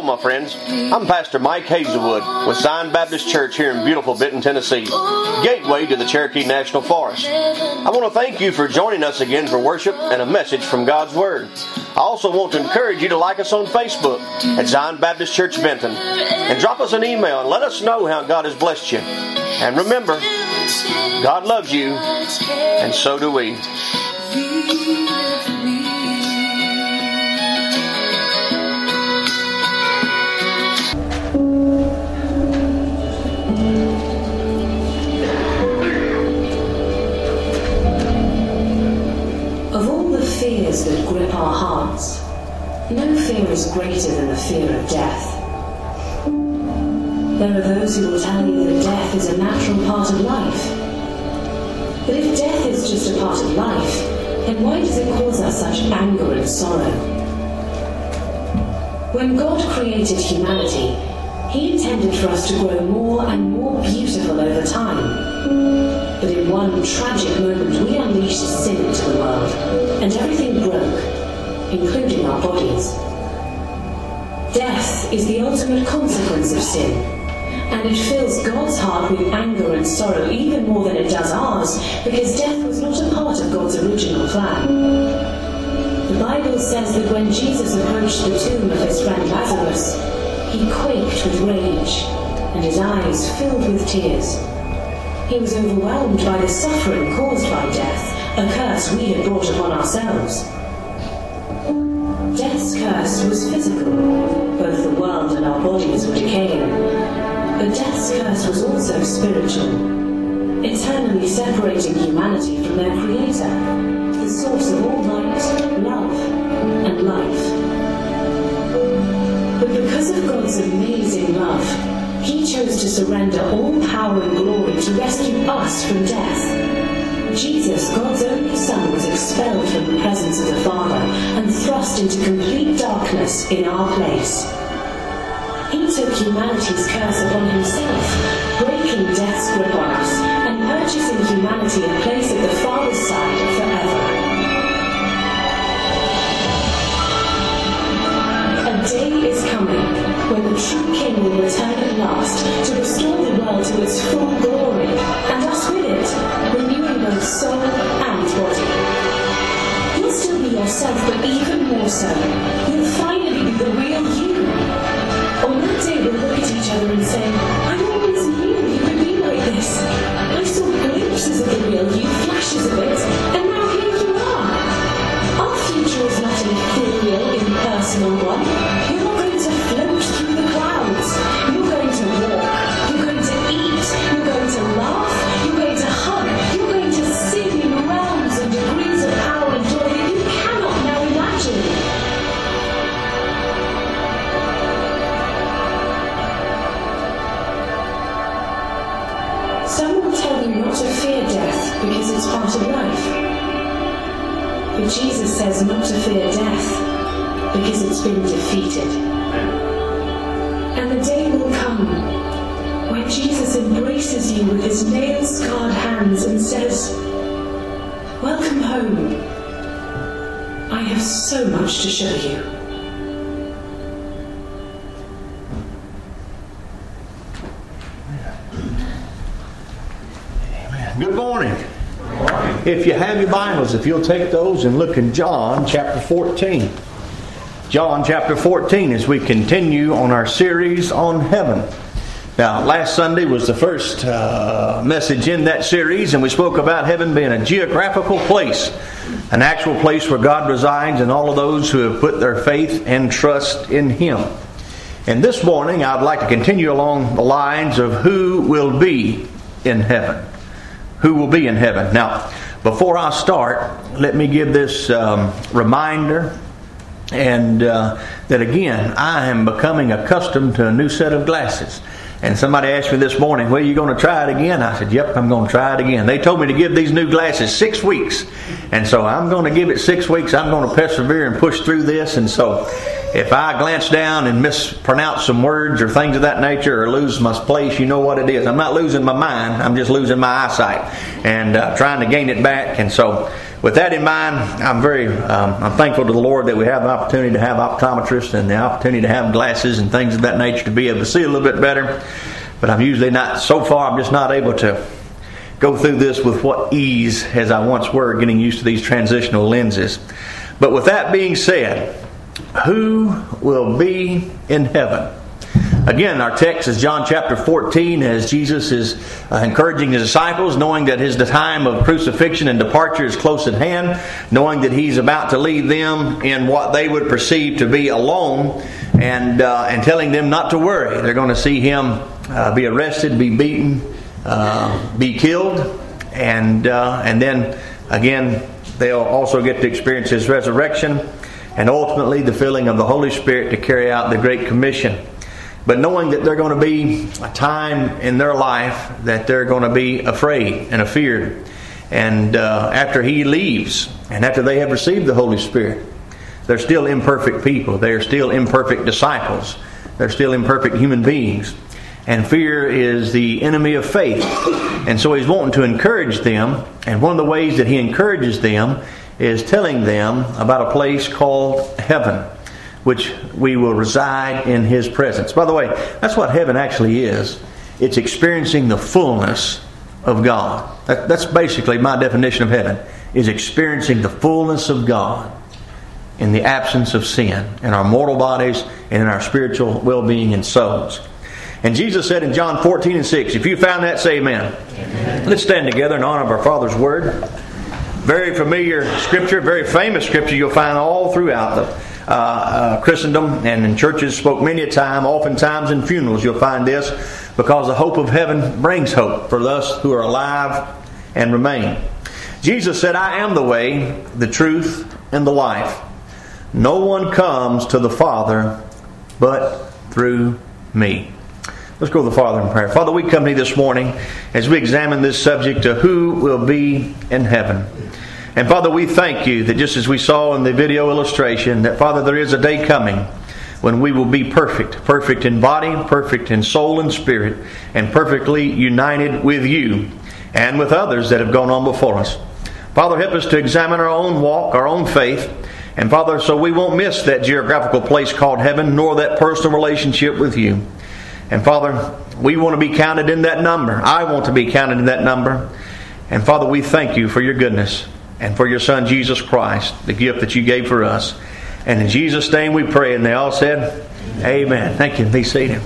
my friends. I'm Pastor Mike Hazelwood with Zion Baptist Church here in beautiful Benton, Tennessee, gateway to the Cherokee National Forest. I want to thank you for joining us again for worship and a message from God's Word. I also want to encourage you to like us on Facebook at Zion Baptist Church Benton and drop us an email and let us know how God has blessed you. And remember, God loves you, and so do we. Fears that grip our hearts, no fear is greater than the fear of death. There are those who will tell you that death is a natural part of life. But if death is just a part of life, then why does it cause us such anger and sorrow? When God created humanity, He intended for us to grow more and more beautiful over time. But in one tragic moment, we unleashed sin into the world, and everything broke, including our bodies. Death is the ultimate consequence of sin, and it fills God's heart with anger and sorrow even more than it does ours, because death was not a part of God's original plan. The Bible says that when Jesus approached the tomb of his friend Lazarus, he quaked with rage, and his eyes filled with tears. He was overwhelmed by the suffering caused by death, a curse we had brought upon ourselves. Death's curse was physical. Both the world and our bodies were decaying. But death's curse was also spiritual, eternally separating humanity from their Creator, the source of all light, love, and life. But because of God's amazing love, He chose to surrender all power and glory to rescue us from death. Jesus, God's only Son, was expelled from the presence of the Father and thrust into complete darkness in our place. He took humanity's curse upon Himself, breaking death's grip on us and purchasing humanity a place at the Father's side forever. A day is coming when the true King will return at last to restore the world to its full glory, and us with it, renewing both soul and body. You'll still be yourself, but even more so, you'll finally be the real you. On that day we'll look at each other and say, I always knew you could be like this. I saw glimpses of the real you, flashes of it, and now here you are. Our future is not an ethereal, impersonal one. You're not going to float through the clouds. You're going to walk. You're going to eat. You're going to laugh. You're going to hug. You're going to sing in realms and degrees of power and joy that you cannot now imagine. Some will tell you not to fear death because it's part of life. But Jesus says not to fear death because it's been defeated. And the day will come when Jesus embraces you with his nail-scarred hands and says, welcome home. I have so much to show you. Good morning. If you have your Bibles, if you'll take those and look in John chapter 14. John chapter 14 as we continue on our series on heaven. Now, last Sunday was the first message in that series, and we spoke about heaven being a geographical place, an actual place where God resides and all of those who have put their faith and trust in Him. And this morning, I'd like to continue along the lines of who will be in heaven. Who will be in heaven. Now, before I start, let me give this reminder, and that again, I am becoming accustomed to a new set of glasses. And somebody asked me this morning, well, are you going to try it again? I said, yep, I'm going to try it again. They told me to give these new glasses 6 weeks. And so I'm going to give it 6 weeks. I'm going to persevere and push through this. And so if I glance down and mispronounce some words or things of that nature or lose my place, you know what it is. I'm not losing my mind. I'm just losing my eyesight and trying to gain it back. And so with that in mind, I'm thankful to the Lord that we have the opportunity to have optometrists and the opportunity to have glasses and things of that nature to be able to see a little bit better. But I'm just not able to go through this with what ease as I once were, getting used to these transitional lenses. But with that being said, who will be in heaven? Again, our text is John chapter 14, as Jesus is encouraging His disciples, knowing that the time of crucifixion and departure is close at hand, knowing that He's about to leave them in what they would perceive to be alone, and telling them not to worry. They're going to see Him be arrested, be beaten, be killed, and then again they'll also get to experience His resurrection, and ultimately the filling of the Holy Spirit to carry out the Great Commission. But knowing that there's going to be a time in their life that they're going to be afraid and afeared. And after He leaves, and after they have received the Holy Spirit, they're still imperfect people. They're still imperfect disciples. They're still imperfect human beings. And fear is the enemy of faith. And so He's wanting to encourage them. And one of the ways that He encourages them is telling them about a place called heaven, which we will reside in His presence. By the way, that's what heaven actually is. It's experiencing the fullness of God. That's basically my definition of heaven, is experiencing the fullness of God in the absence of sin, in our mortal bodies and in our spiritual well-being and souls. And Jesus said in John 14:6, if you found that, say amen. Amen. Let's stand together in honor of our Father's Word. Very familiar Scripture, very famous Scripture you'll find all throughout the Christendom, and in churches spoke many a time. Oftentimes in funerals you'll find this, because the hope of heaven brings hope for us who are alive and remain. Jesus said, I am the way, the truth, and the life. No one comes to the Father but through me. Let's go to the Father in prayer. Father, we come to you this morning as we examine this subject of who will be in heaven. And Father, we thank you that just as we saw in the video illustration, that Father, there is a day coming when we will be perfect in body, perfect in soul and spirit, and perfectly united with you and with others that have gone on before us. Father, help us to examine our own walk, our own faith, and Father, so we won't miss that geographical place called heaven, nor that personal relationship with you. And Father, we want to be counted in that number. I want to be counted in that number. And Father, we thank you for your goodness and for your Son, Jesus Christ, the gift that you gave for us. And in Jesus' name we pray. And they all said, amen. Thank you. Be seated.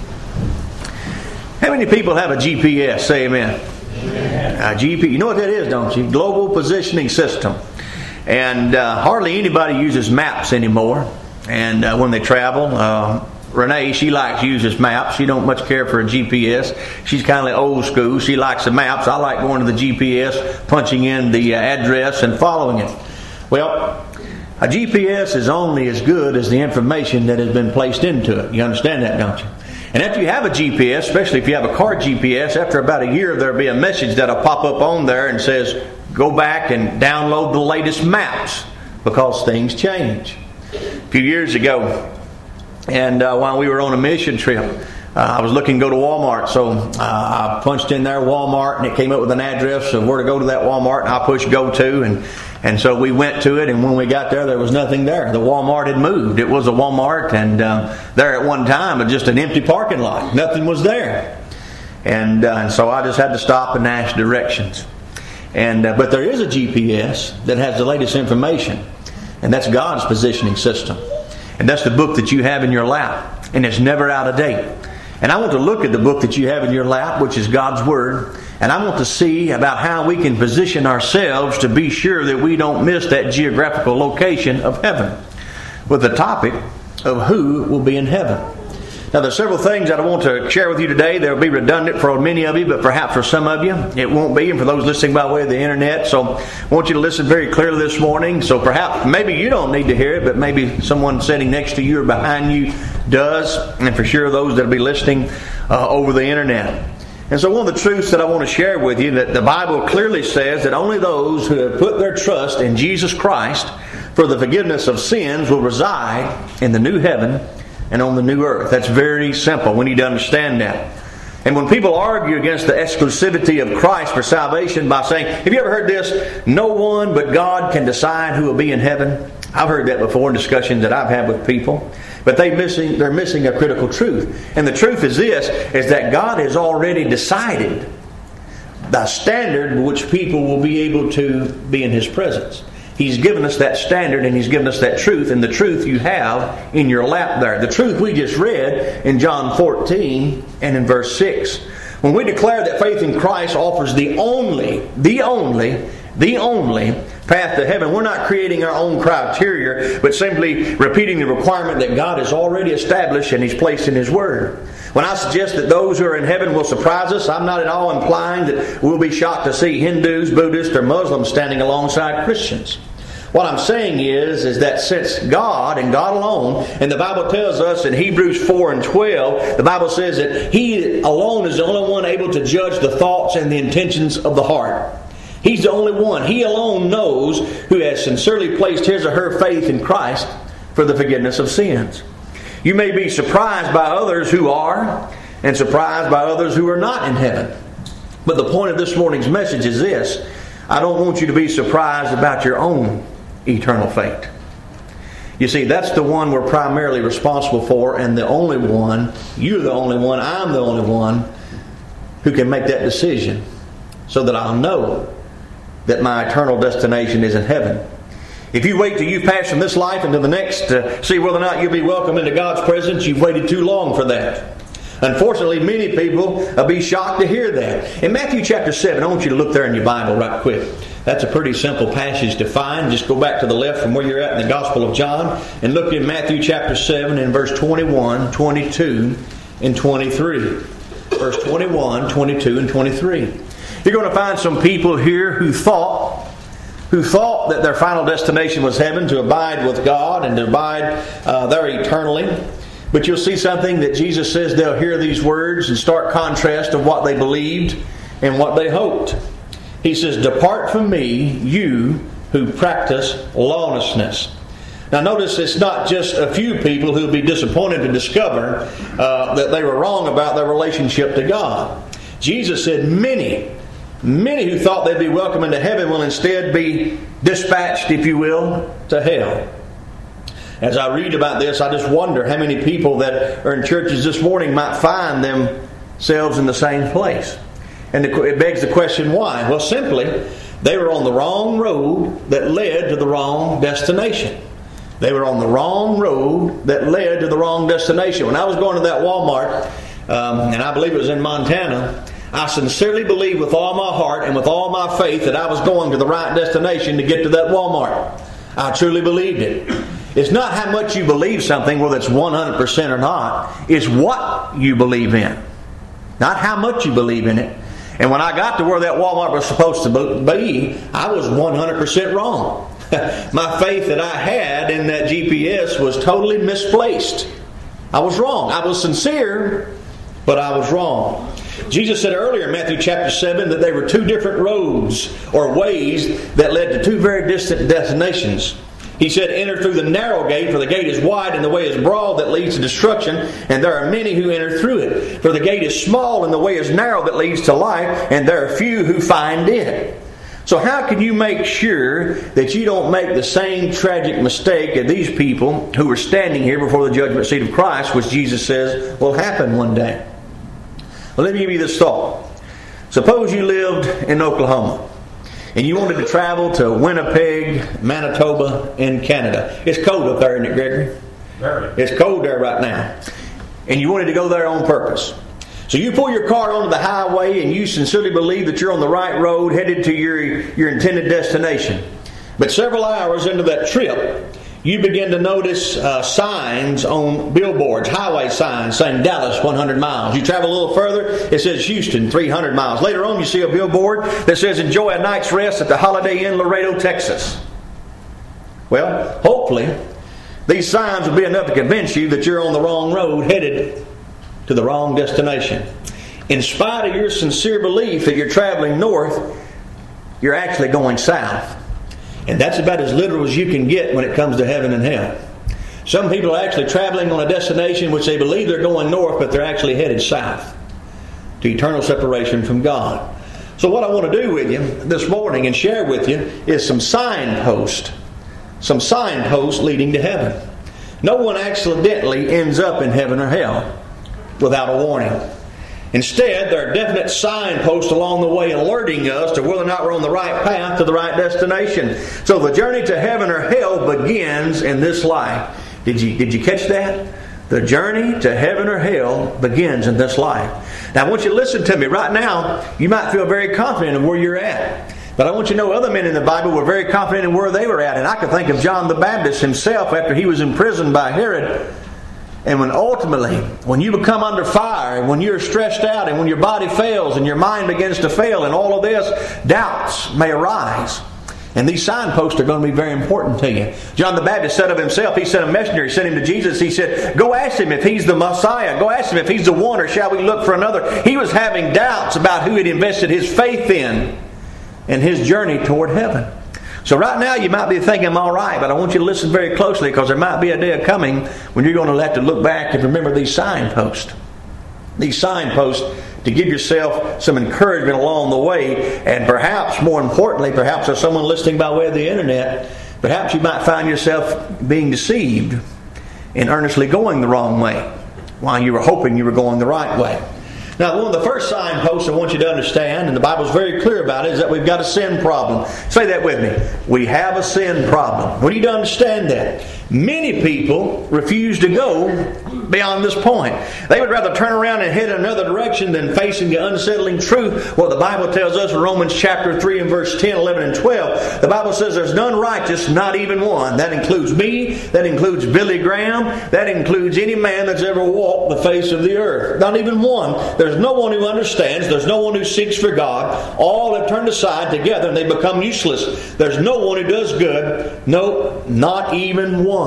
How many people have a GPS? Say amen. Amen. You know what that is, don't you? Global Positioning System. And hardly anybody uses maps anymore. And when they travel, Renee, she uses maps. She don't much care for a GPS. She's kind of like old school. She likes the maps. I like going to the GPS, punching in the address and following it. Well, a GPS is only as good as the information that has been placed into it. You understand that, don't you? And after you have a GPS, especially if you have a car GPS, after about a year there'll be a message that'll pop up on there and says, go back and download the latest maps, because things change. A few years ago, and while we were on a mission trip, I was looking to go to Walmart, so I punched in there Walmart, and it came up with an address of where to go to that Walmart, and I pushed go to, and so we went to it, and when we got there was nothing there. The Walmart had moved. It was a Walmart, and there at one time was just an empty parking lot. Nothing was there. And so I just had to stop and ask directions. But there is a GPS that has the latest information, and that's God's positioning system. And that's the book that you have in your lap. And it's never out of date. And I want to look at the book that you have in your lap, which is God's Word. And I want to see about how we can position ourselves to be sure that we don't miss that geographical location of heaven, with the topic of who will be in heaven. Now, there's several things that I want to share with you today. They'll be redundant for many of you, but perhaps for some of you it won't be, and for those listening by way of the internet. So I want you to listen very clearly this morning. So perhaps, maybe you don't need to hear it, but maybe someone sitting next to you or behind you does, and for sure those that will be listening over the internet. And so one of the truths that I want to share with you, that the Bible clearly says that only those who have put their trust in Jesus Christ for the forgiveness of sins will reside in the new heaven and on the new earth. That's very simple. We need to understand that. And when people argue against the exclusivity of Christ for salvation by saying, have you ever heard this? No one but God can decide who will be in heaven. I've heard that before in discussions that I've had with people. But they're missing a critical truth. And the truth is this, is that God has already decided the standard by which people will be able to be in His presence. He's given us that standard and He's given us that truth. And the truth you have in your lap there. The truth we just read in John 14 and in verse 6. When we declare that faith in Christ offers the only path to heaven, we're not creating our own criteria, but simply repeating the requirement that God has already established and He's placed in His Word. When I suggest that those who are in heaven will surprise us, I'm not at all implying that we'll be shocked to see Hindus, Buddhists, or Muslims standing alongside Christians. What I'm saying is that since God and God alone, and the Bible tells us in Hebrews 4 and 12, the Bible says that He alone is the only one able to judge the thoughts and the intentions of the heart. He's the only one. He alone knows who has sincerely placed his or her faith in Christ for the forgiveness of sins. You may be surprised by others who are, and surprised by others who are not in heaven. But the point of this morning's message is this. I don't want you to be surprised about your own eternal fate. You see, that's the one we're primarily responsible for, and the only one, you're the only one, I'm the only one who can make that decision so that I'll know that my eternal destination is in heaven. If you wait till you've passed from this life into the next to see whether or not you'll be welcome into God's presence, you've waited too long for that. Unfortunately, many people will be shocked to hear that. In Matthew chapter 7, I want you to look there in your Bible right quick. That's a pretty simple passage to find. Just go back to the left from where you're at in the Gospel of John and look in Matthew chapter 7 and verse 21, 22, and 23. Verse 21, 22, and 23. You're going to find some people here who thought that their final destination was heaven, to abide with God and to abide there eternally. But you'll see something that Jesus says they'll hear these words in stark contrast of what they believed and what they hoped. He says, "Depart from me, you who practice lawlessness." Now notice it's not just a few people who will be disappointed to discover that they were wrong about their relationship to God. Jesus said many who thought they'd be welcome into heaven will instead be dispatched, if you will, to hell. As I read about this, I just wonder how many people that are in churches this morning might find themselves in the same place. And it begs the question, why? Well, simply, they were on the wrong road that led to the wrong destination. They were on the wrong road that led to the wrong destination. When I was going to that Walmart, and I believe it was in Montana, I sincerely believed with all my heart and with all my faith that I was going to the right destination to get to that Walmart. I truly believed it. It's not how much you believe something, whether it's 100% or not. It's what you believe in. Not how much you believe in it. And when I got to where that Walmart was supposed to be, I was 100% wrong. My faith that I had in that GPS was totally misplaced. I was wrong. I was sincere, but I was wrong. Jesus said earlier in Matthew chapter 7 that there were two different roads or ways that led to two very distant destinations. He said, "Enter through the narrow gate, for the gate is wide and the way is broad that leads to destruction, and there are many who enter through it. For the gate is small and the way is narrow that leads to life, and there are few who find it." So how can you make sure that you don't make the same tragic mistake of these people who were standing here before the judgment seat of Christ, which Jesus says will happen one day? Well, let me give you this thought. Suppose you lived in Oklahoma and you wanted to travel to Winnipeg, Manitoba, in Canada. It's cold up there, isn't it, Gregory? Very. It's cold there right now. And you wanted to go there on purpose. So you pull your car onto the highway and you sincerely believe that you're on the right road headed to your intended destination. But several hours into that trip, you begin to notice signs on billboards, highway signs saying Dallas 100 miles. You travel a little further, it says Houston 300 miles. Later on you see a billboard that says enjoy a night's rest at the Holiday Inn Laredo, Texas. Well, hopefully these signs will be enough to convince you that you're on the wrong road headed to the wrong destination. In spite of your sincere belief that you're traveling north, you're actually going south. And that's about as literal as you can get when it comes to heaven and hell. Some people are actually traveling on a destination which they believe they're going north, but they're actually headed south. to eternal separation from God. So what I want to do with you this morning and share with you is some signposts leading to heaven. No one accidentally ends up in heaven or hell without a warning. Instead, there are definite signposts along the way alerting us to whether or not we're on the right path to the right destination. So the journey to heaven or hell begins in this life. Did you catch that? The journey to heaven or hell begins in this life. Now I want you to listen to me. Right now, you might feel very confident in where you're at. But I want you to know other men in the Bible were very confident in where they were at. And I can think of John the Baptist himself after he was imprisoned by Herod. And when you become under fire, and when you're stressed out, and when your body fails, and your mind begins to fail, and all of this, doubts may arise. And these signposts are going to be very important to you. John the Baptist said of himself, he sent a messenger, he sent him to Jesus, he said, go ask him if he's the Messiah. Go ask him if he's the one, or shall we look for another? He was having doubts about who he'd invested his faith in his journey toward heaven. So right now you might be thinking, I'm all right, but I want you to listen very closely, because there might be a day coming when you're going to have to look back and remember these signposts. These signposts to give yourself some encouragement along the way, and perhaps, more importantly, perhaps there's someone listening by way of the internet, perhaps you might find yourself being deceived and earnestly going the wrong way while you were hoping you were going the right way. Now, one of the first signposts I want you to understand, and the Bible's very clear about it, is that we've got a sin problem. Say that with me. We have a sin problem. We need to understand that. Many people refuse to go beyond this point. They would rather turn around and head in another direction than facing the unsettling truth. What the Bible tells us in Romans chapter 3 and verse 10, 11, and 12. The Bible says there's none righteous, not even one. That includes me. That includes Billy Graham. That includes any man that's ever walked the face of the earth. Not even one. There's no one who understands. There's no one who seeks for God. All have turned aside together and they become useless. There's no one who does good. No, not even one.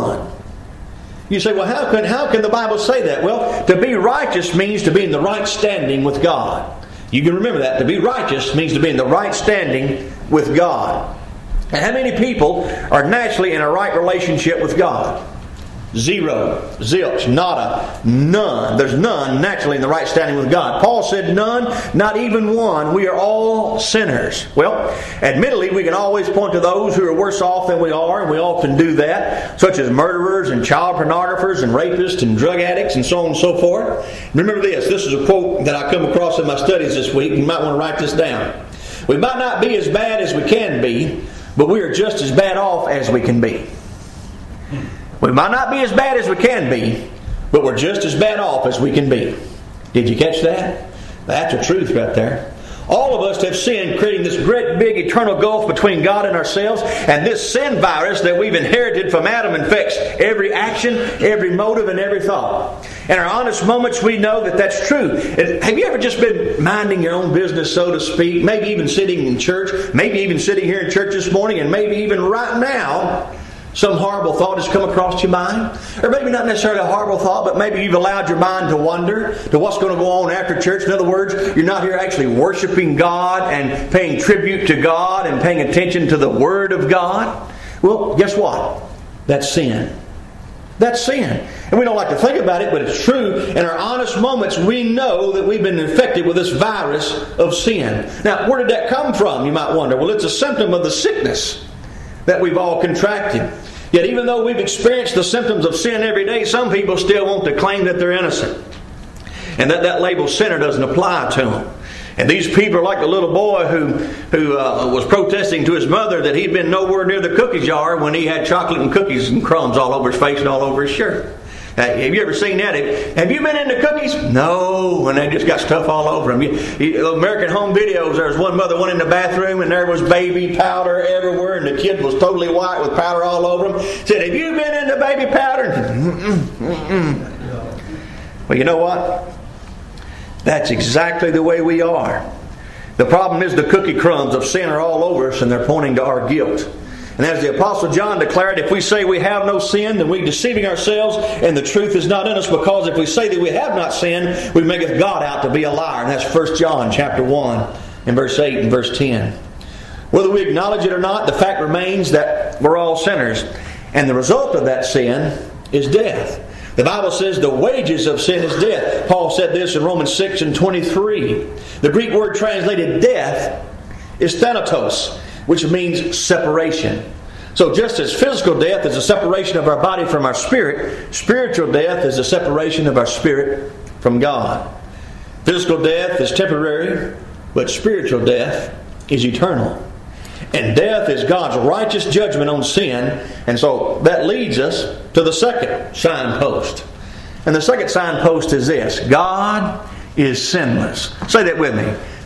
You say, well, how can the Bible say that? Well, to be righteous means to be in the right standing with God. You can remember that. To be righteous means to be in the right standing with God. And how many people are naturally in a right relationship with God? Zero, zilch, nada, none. There's none naturally in the right standing with God. Paul said none, not even one. We are all sinners. Well, admittedly, we can always point to those who are worse off than we are, and we often do that, such as murderers and child pornographers and rapists and drug addicts and so on and so forth. Remember this. This is a quote that I come across in my studies this week. You might want to write this down. We might not be as bad as we can be, but we are just as bad off as we can be. We might not be as bad as we can be, but we're just as bad off as we can be. Did you catch that? That's the truth right there. All of us have sinned, creating this great big eternal gulf between God and ourselves. And this sin virus that we've inherited from Adam infects every action, every motive, and every thought. In our honest moments, we know that that's true. Have you ever just been minding your own business, so to speak? Maybe even sitting in church. Maybe even sitting here in church this morning. And maybe even right now, some horrible thought has come across your mind. Or maybe not necessarily a horrible thought, but maybe you've allowed your mind to wander to what's going to go on after church. In other words, you're not here actually worshiping God and paying tribute to God and paying attention to the Word of God. Well, guess what? That's sin. That's sin. And we don't like to think about it, but it's true. In our honest moments, we know that we've been infected with this virus of sin. Now, where did that come from, you might wonder? Well, it's a symptom of the sickness that we've all contracted. Yet even though we've experienced the symptoms of sin every day, some people still want to claim that they're innocent, and that label sinner doesn't apply to them. And these people are like the little boy who was protesting to his mother that he'd been nowhere near the cookie jar when he had chocolate and cookies and crumbs all over his face and all over his shirt. Have you ever seen that? Have you been into cookies? No, and they just got stuff all over them. American Home Videos, there was one mother went in the bathroom and there was baby powder everywhere and the kid was totally white with powder all over him. Said, have you been into baby powder? Well, you know what? That's exactly the way we are. The problem is the cookie crumbs of sin are all over us and they're pointing to our guilt. And as the Apostle John declared, if we say we have no sin, then we're deceiving ourselves and the truth is not in us, because if we say that we have not sinned, we maketh God out to be a liar. And that's 1 John chapter 1 and verse 8 and verse 10. Whether we acknowledge it or not, the fact remains that we're all sinners. And the result of that sin is death. The Bible says the wages of sin is death. Paul said this in Romans 6:23. The Greek word translated death is thanatos, which means separation. So just as physical death is a separation of our body from our spirit, spiritual death is a separation of our spirit from God. Physical death is temporary, but spiritual death is eternal. And death is God's righteous judgment on sin. And so that leads us to the second signpost. And the second signpost is this: God is sinless. Say that with me.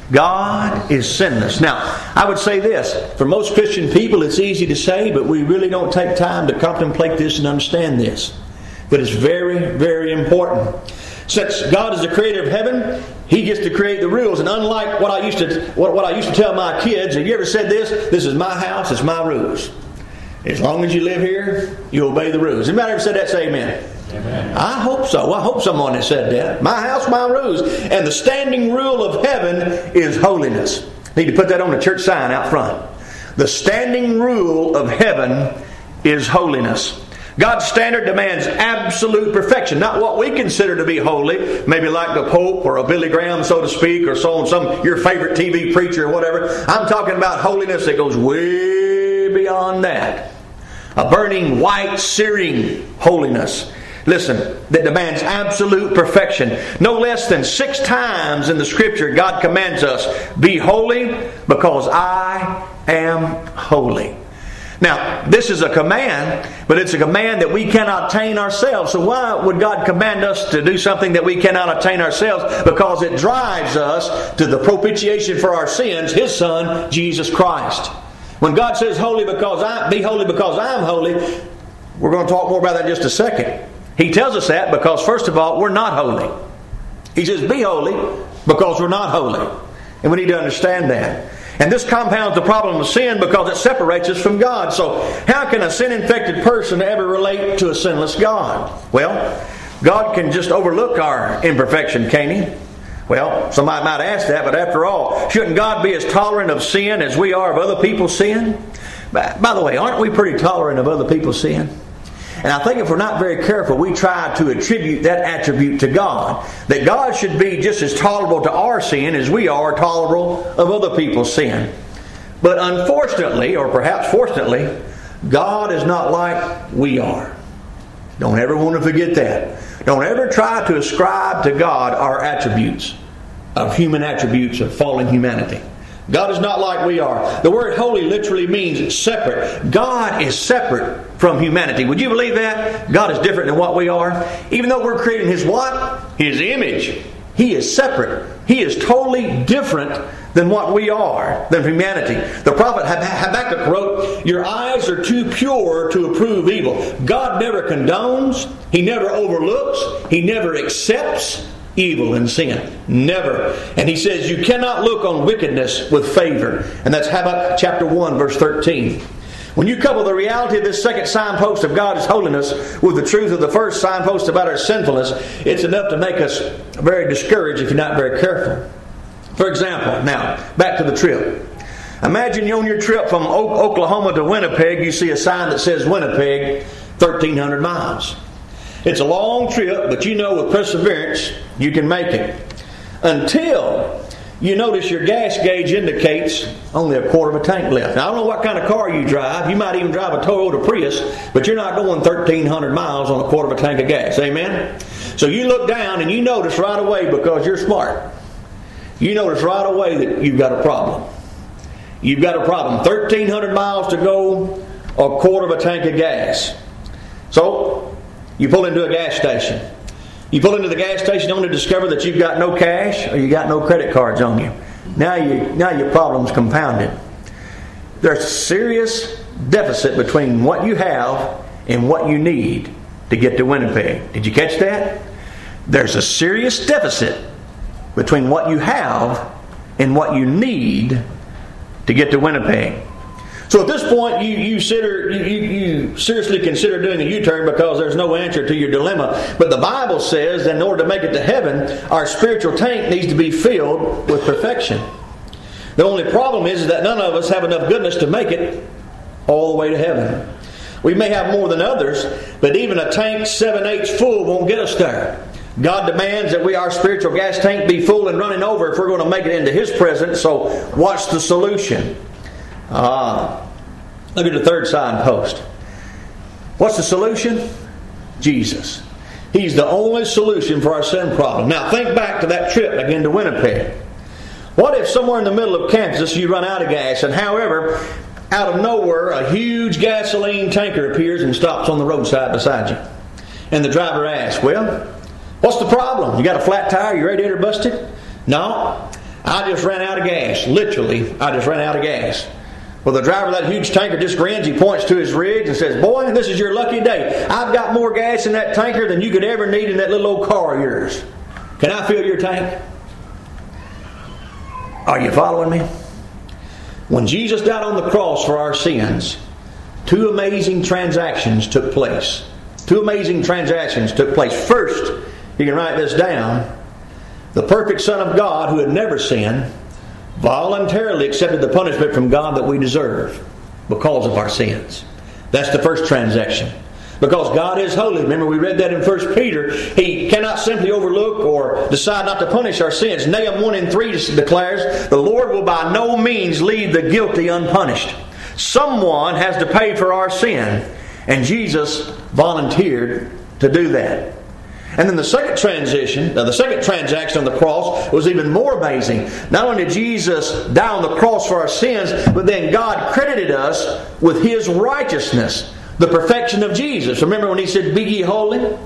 God is sinless. Now, I would say this. For most Christian people, it's easy to say, but we really don't take time to contemplate this and understand this. But it's very, very important. Since God is the creator of heaven, He gets to create the rules. And unlike what I used to tell my kids, have you ever said this? This is my house, it's my rules. As long as you live here, you obey the rules. Anybody ever said that? Say amen. Amen. I hope so. I hope someone has said that. My house, my rules. And the standing rule of heaven is holiness. Need to put that on the church sign out front. The standing rule of heaven is holiness. God's standard demands absolute perfection, not what we consider to be holy, maybe like the Pope or a Billy Graham, so to speak, or so on, your favorite TV preacher or whatever. I'm talking about holiness that goes way beyond that. A burning, white, searing holiness. Listen, that demands absolute perfection. No less than 6 times in the Scripture, God commands us, be holy because I am holy. Now, this is a command, but it's a command that we cannot attain ourselves. So why would God command us to do something that we cannot attain ourselves? Because it drives us to the propitiation for our sins, His Son, Jesus Christ. When God says, be holy because I'm holy, we're going to talk more about that in just a second. He tells us that because, first of all, we're not holy. He says, be holy because we're not holy. And we need to understand that. And this compounds the problem of sin because it separates us from God. So how can a sin-infected person ever relate to a sinless God? Well, God can just overlook our imperfection, can't He? Well, somebody might ask that, but after all, shouldn't God be as tolerant of sin as we are of other people's sin? By the way, aren't we pretty tolerant of other people's sin? And I think if we're not very careful, we try to attribute that attribute to God. That God should be just as tolerable to our sin as we are tolerable of other people's sin. But unfortunately, or perhaps fortunately, God is not like we are. Don't ever want to forget that. Don't ever try to ascribe to God our attributes, of human attributes of fallen humanity. God is not like we are. The word holy literally means separate. God is separate from humanity. Would you believe that? God is different than what we are. Even though we're creating His what? His image. He is separate. He is totally different than what we are, than humanity. The prophet Habakkuk wrote, your eyes are too pure to approve evil. God never condones. He never overlooks. He never accepts evil and sin. Never. And He says you cannot look on wickedness with favor. And that's Habakkuk chapter 1 verse 13. When you couple the reality of this second signpost of God's holiness with the truth of the first signpost about our sinfulness, it's enough to make us very discouraged if you're not very careful. For example, now, back to the trip. Imagine you're on your trip from Oklahoma to Winnipeg. You see a sign that says Winnipeg, 1,300 miles. It's a long trip, but you know with perseverance you can make it. Until you notice your gas gauge indicates only a quarter of a tank left. Now, I don't know what kind of car you drive. You might even drive a Toyota Prius, but you're not going 1,300 miles on a quarter of a tank of gas. Amen? So you look down and you notice right away, because you're smart, you notice right away that you've got a problem. You've got a problem. 1,300 miles to go, a quarter of a tank of gas. So you pull into a gas station. You pull into the gas station only to discover that you've got no cash or you got no credit cards on you. Now your problem's compounded. There's a serious deficit between what you have and what you need to get to Winnipeg. Did you catch that? There's a serious deficit between what you have and what you need to get to Winnipeg. So at this point, you seriously consider doing a U-turn because there's no answer to your dilemma. But the Bible says that in order to make it to heaven, our spiritual tank needs to be filled with perfection. The only problem is that none of us have enough goodness to make it all the way to heaven. We may have more than others, but even a tank 7/8 full won't get us there. God demands that our spiritual gas tank be full and running over if we're going to make it into His presence. So what's the solution? Look at the third signpost. What's the solution? Jesus. He's the only solution for our sin problem. Now think back to that trip again to Winnipeg. What if somewhere in the middle of Kansas you run out of gas, and however, out of nowhere, a huge gasoline tanker appears and stops on the roadside beside you. And the driver asks, well, what's the problem? You got a flat tire? Your radiator busted? No, I just ran out of gas. Literally, I just ran out of gas. Well, the driver of that huge tanker just grins. He points to his rig and says, boy, this is your lucky day. I've got more gas in that tanker than you could ever need in that little old car of yours. Can I fill your tank? Are you following me? When Jesus died on the cross for our sins, two amazing transactions took place. Two amazing transactions took place. First, you can write this down. The perfect Son of God, who had never sinned, voluntarily accepted the punishment from God that we deserve because of our sins. That's the first transaction. Because God is holy. Remember, we read that in 1 Peter. He cannot simply overlook or decide not to punish our sins. Nahum 1:3 declares, the Lord will by no means leave the guilty unpunished. Someone has to pay for our sin, and Jesus volunteered to do that. And then the second transaction on the cross was even more amazing. Not only did Jesus die on the cross for our sins, but then God credited us with His righteousness, the perfection of Jesus. Remember when He said, be ye holy?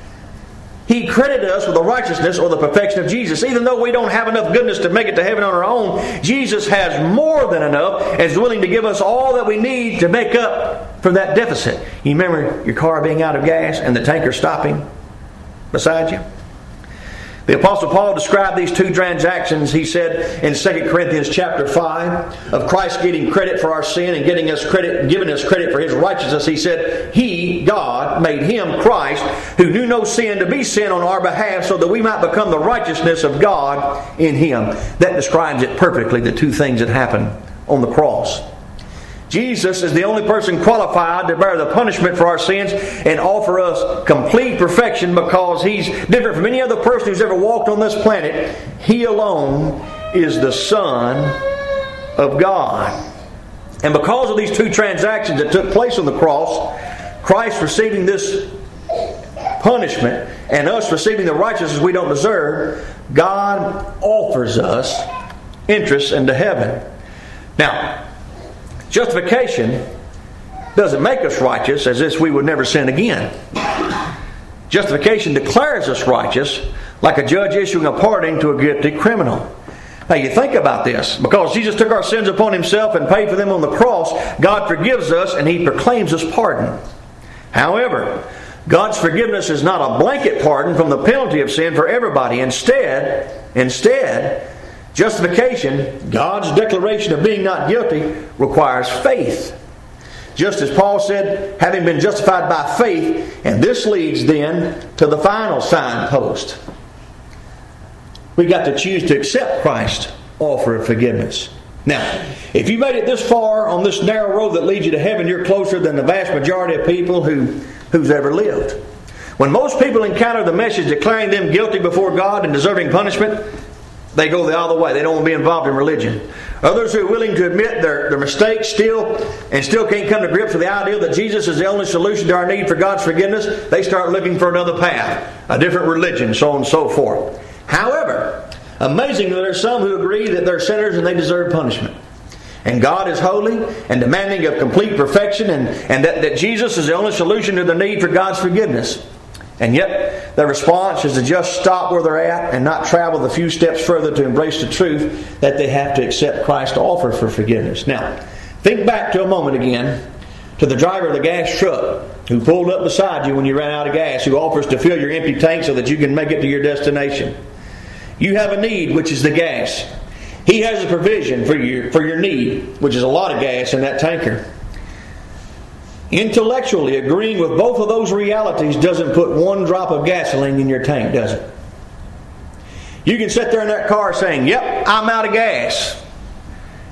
He credited us with the righteousness or the perfection of Jesus. Even though we don't have enough goodness to make it to heaven on our own, Jesus has more than enough and is willing to give us all that we need to make up for that deficit. You remember your car being out of gas and the tanker stopping beside you? The Apostle Paul described these two transactions, he said in 2 Corinthians chapter 5, of Christ getting credit for our sin and giving us credit for His righteousness. He said, He, God, made Him, Christ, who knew no sin, to be sin on our behalf so that we might become the righteousness of God in Him. That describes it perfectly, the two things that happened on the cross. Jesus is the only person qualified to bear the punishment for our sins and offer us complete perfection because He's different from any other person who's ever walked on this planet. He alone is the Son of God. And because of these two transactions that took place on the cross, Christ receiving this punishment and us receiving the righteousness we don't deserve, God offers us entrance into heaven. Now, justification doesn't make us righteous as if we would never sin again. Justification declares us righteous like a judge issuing a pardon to a guilty criminal. Now you think about this. Because Jesus took our sins upon Himself and paid for them on the cross, God forgives us and He proclaims us pardon. However, God's forgiveness is not a blanket pardon from the penalty of sin for everybody. Instead, justification, God's declaration of being not guilty, requires faith. Just as Paul said, having been justified by faith, and this leads then to the final signpost. We've got to choose to accept Christ's offer of forgiveness. Now, if you made it this far on this narrow road that leads you to heaven, you're closer than the vast majority of people who's ever lived. When most people encounter the message declaring them guilty before God and deserving punishment, they go the other way. They don't want to be involved in religion. Others who are willing to admit their mistakes still can't come to grips with the idea that Jesus is the only solution to our need for God's forgiveness, they start looking for another path, a different religion, so on and so forth. However, amazingly, there are some who agree that they're sinners and they deserve punishment. And God is holy and demanding of complete perfection, and that Jesus is the only solution to their need for God's forgiveness. And yet, their response is to just stop where they're at and not travel the few steps further to embrace the truth that they have to accept Christ's offer for forgiveness. Now, think back to a moment again to the driver of the gas truck who pulled up beside you when you ran out of gas, who offers to fill your empty tank so that you can make it to your destination. You have a need, which is the gas. He has a provision for your need, which is a lot of gas in that tanker. Intellectually agreeing with both of those realities doesn't put one drop of gasoline in your tank, does it? You can sit there in that car saying, yep, I'm out of gas.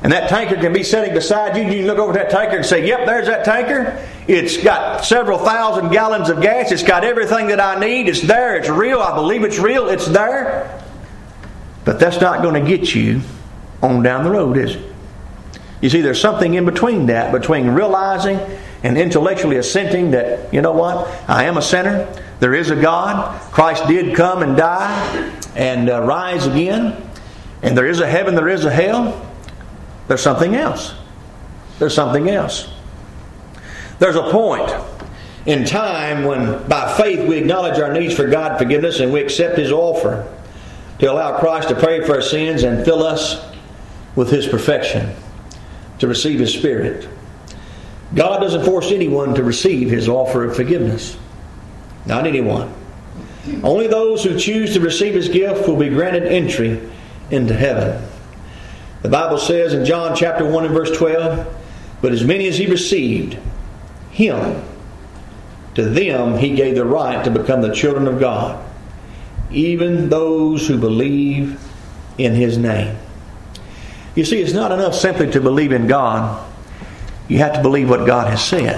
And that tanker can be sitting beside you. You can look over at that tanker and say, yep, there's that tanker. It's got several thousand gallons of gas. It's got everything that I need. It's there. It's real. I believe it's real. It's there. But that's not going to get you on down the road, is it? You see, there's something in between that, between realizing and intellectually assenting that, you know what, I am a sinner. There is a God. Christ did come and die and rise again. And there is a heaven, there is a hell. There's something else. There's something else. There's a point in time when by faith we acknowledge our needs for God forgiveness and we accept His offer to allow Christ to pray for our sins and fill us with His perfection, to receive His Spirit. God doesn't force anyone to receive His offer of forgiveness. Not anyone. Only those who choose to receive His gift will be granted entry into heaven. The Bible says in John chapter 1 and verse 12, but as many as He received Him, to them He gave the right to become the children of God, even those who believe in His name. You see, it's not enough simply to believe in God. You have to believe what God has said.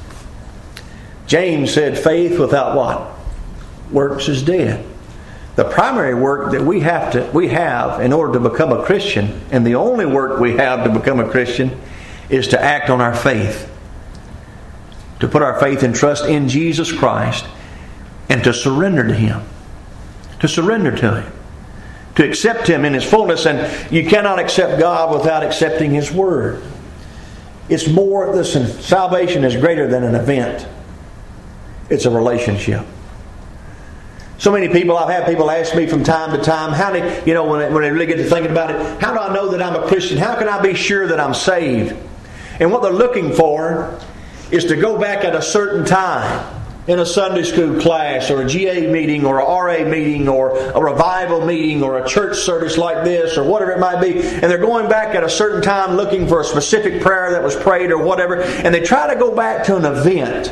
James said faith without what? Works is dead. The primary work that we have in order to become a Christian, and the only work we have to become a Christian, is to act on our faith. To put our faith and trust in Jesus Christ and to surrender to Him. To surrender to Him. To accept Him in His fullness. And you cannot accept God without accepting His Word. It's more, listen, salvation is greater than an event. It's a relationship. So many people, I've had people ask me from time to time, how do when they really get to thinking about it, how do I know that I'm a Christian? How can I be sure that I'm saved? And what they're looking for is to go back at a certain time in a Sunday school class or a GA meeting or a RA meeting or a revival meeting or a church service like this or whatever it might be. And they're going back at a certain time looking for a specific prayer that was prayed or whatever. And they try to go back to an event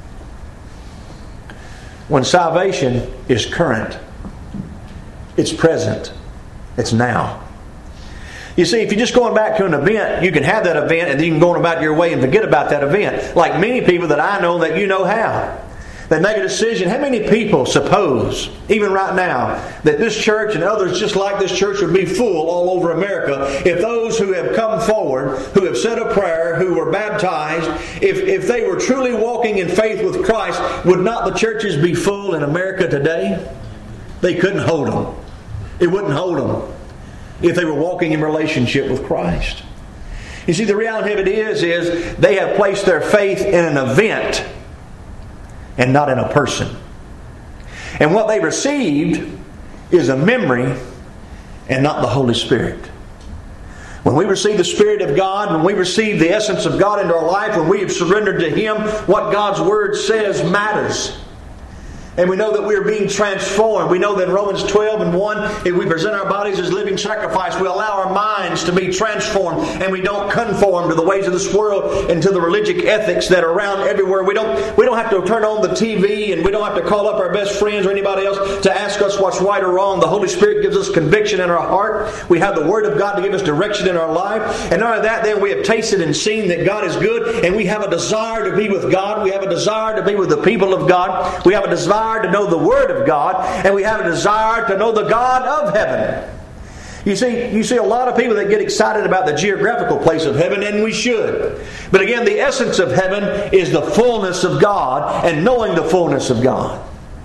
when salvation is current. It's present. It's now. You see, if you're just going back to an event, you can have that event and then you can go on about your way and forget about that event. Like many people that I know that you know have. They make a decision. How many people suppose, even right now, that this church and others just like this church would be full all over America if those who have come forward, who have said a prayer, who were baptized, if they were truly walking in faith with Christ, would not the churches be full in America today? They couldn't hold them. It wouldn't hold them if they were walking in relationship with Christ. You see, the reality of it is they have placed their faith in an event and not in a person. And what they received is a memory and not the Holy Spirit. When we receive the Spirit of God, when we receive the essence of God into our life, when we have surrendered to Him, what God's Word says matters. And we know that we are being transformed. We know that in Romans 12 and 1, if we present our bodies as living sacrifice, we allow our minds to be transformed and we don't conform to the ways of this world and to the religious ethics that are around everywhere. We don't have to turn on the TV and we don't have to call up our best friends or anybody else to ask us what's right or wrong. The Holy Spirit gives us conviction in our heart. We have the Word of God to give us direction in our life. And not only that, then we have tasted and seen that God is good and we have a desire to be with God. We have a desire to be with the people of God. We have a desire to know the Word of God, and we have a desire to know the God of heaven. You see a lot of people that get excited about the geographical place of heaven, and we should. But again, the essence of heaven is the fullness of God and knowing the fullness of God.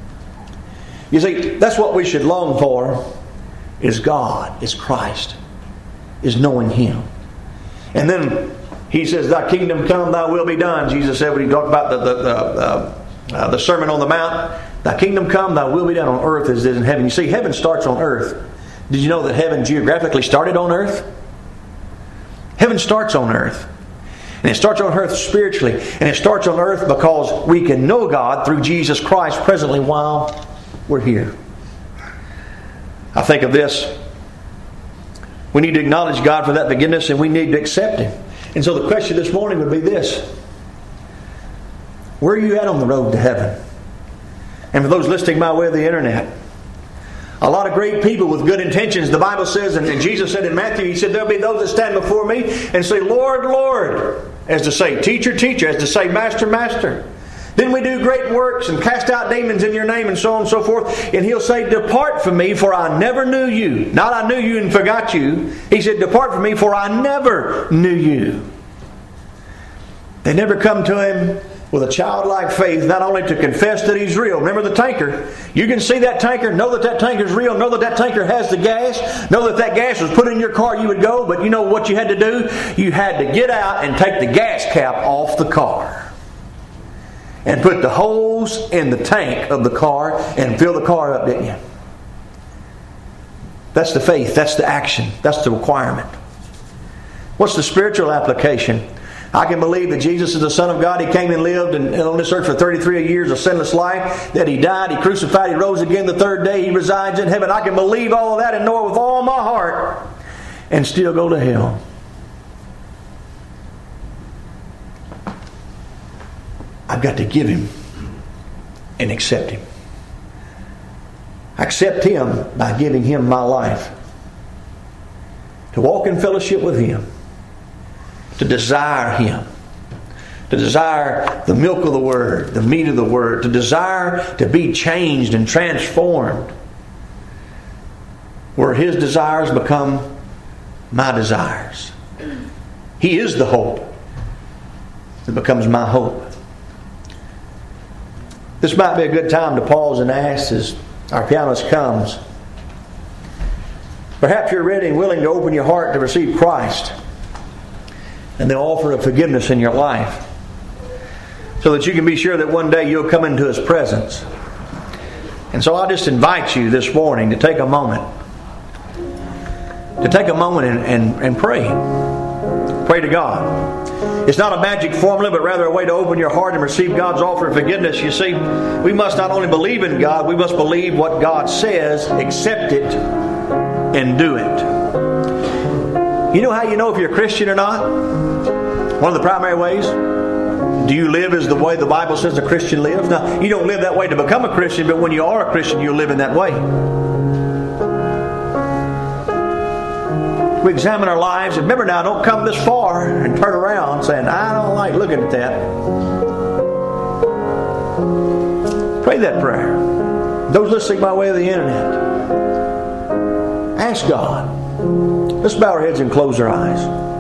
You see, that's what we should long for, is God, is Christ, is knowing Him. And then He says, Thy kingdom come, Thy will be done. Jesus said when He talked about the Sermon on the Mount, Thy kingdom come, Thy will be done on earth as it is in heaven. You see, heaven starts on earth. Did you know that heaven geographically started on earth? Heaven starts on earth. And it starts on earth spiritually. And it starts on earth because we can know God through Jesus Christ presently while we're here. I think of this. We need to acknowledge God for that forgiveness and we need to accept Him. And so the question this morning would be this. Where are you at on the road to heaven? And for those listening by way of the internet, A lot of great people with good intentions. The Bible says, and Jesus said in Matthew, He said, there'll be those that stand before me and say, Lord, Lord, as to say, Teacher, Teacher, as to say, Master, Master. Then we do great works and cast out demons in your name and so on and so forth. And He'll say, depart from me, for I never knew you. Not I knew you and forgot you. He said, depart from me, for I never knew you. They never come to Him with a childlike faith, not only to confess that He's real. Remember the tanker. You can see that tanker, know that that tanker is real, know that that tanker has the gas, know that that gas was put in your car, you would go, but you know what you had to do? You had to get out and take the gas cap off the car and put the hose in the tank of the car and fill the car up, didn't you? That's the faith, that's the action, that's the requirement. What's the spiritual application? I can believe that Jesus is the Son of God. He came and lived on this earth for 33 years, a sinless life. That He died, He crucified, He rose again the third day. He resides in heaven. I can believe all of that and know it with all my heart and still go to hell. I've got to give Him and accept Him. I accept Him by giving Him my life. To walk in fellowship with Him. To desire Him. To desire the milk of the Word, the meat of the Word. To desire to be changed and transformed. Where His desires become my desires. He is the hope that becomes my hope. This might be a good time to pause and ask as our pianist comes. Perhaps you're ready and willing to open your heart to receive Christ and the offer of forgiveness in your life, so that you can be sure that one day you'll come into His presence. And so I just invite you this morning to take a moment. To take a moment and pray. Pray to God. It's not a magic formula, but rather a way to open your heart and receive God's offer of forgiveness. You see, we must not only believe in God, we must believe what God says, accept it, and do it. You know how you know if you're a Christian or not? One of the primary ways. Do you live as the way the Bible says a Christian lives? Now, you don't live that way to become a Christian, but when you are a Christian, you live in that way. We examine our lives, and remember now, don't come this far and turn around saying, I don't like looking at that. Pray that prayer. Those listening by way of the internet, ask God. Let's bow our heads and close our eyes.